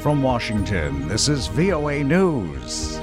From Washington, this is VOA News.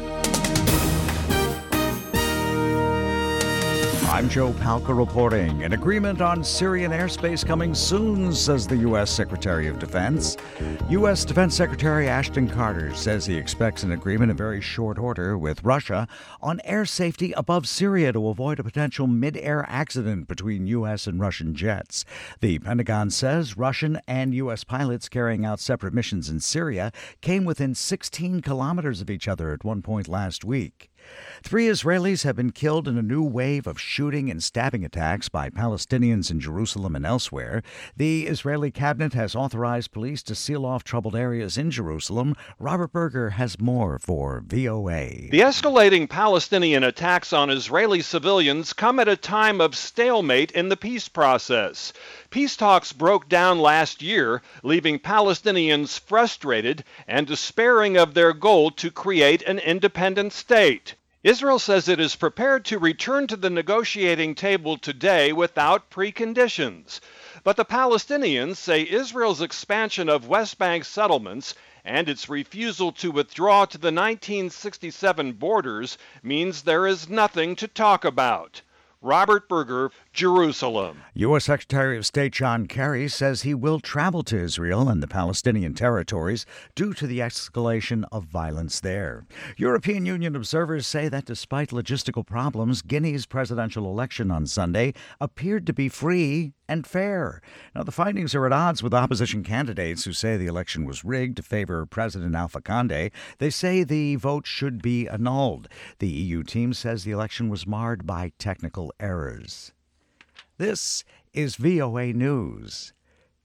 I'm Joe Palca reporting. An agreement on Syrian airspace coming soon, says the U.S. Secretary of Defense. U.S. Defense Secretary Ashton Carter says he expects an agreement in very short order with Russia on air safety above Syria to avoid a potential mid-air accident between U.S. and Russian jets. The Pentagon says Russian and U.S. pilots carrying out separate missions in Syria came within 16 kilometers of each other at one point last week. 3 Israelis have been killed in a new wave of shooting and stabbing attacks by Palestinians in Jerusalem and elsewhere. The Israeli cabinet has authorized police to seal off troubled areas in Jerusalem. Robert Berger has more for VOA. The escalating Palestinian attacks on Israeli civilians come at a time of stalemate in the peace process. Peace talks broke down last year, leaving Palestinians frustrated and despairing of their goal to create an independent state. Israel says it is prepared to return to the negotiating table today without preconditions. But the Palestinians say Israel's expansion of West Bank settlements and its refusal to withdraw to the 1967 borders means there is nothing to talk about. Robert Berger, Jerusalem. U.S. Secretary of State John Kerry says he will travel to Israel and the Palestinian territories due to the escalation of violence there. European Union observers say that despite logistical problems, Guinea's presidential election on Sunday appeared to be free and fair. Now, the findings are at odds with opposition candidates who say the election was rigged to favor President Alpha Conde. They say the vote should be annulled. The EU team says the election was marred by technical errors. This is VOA News.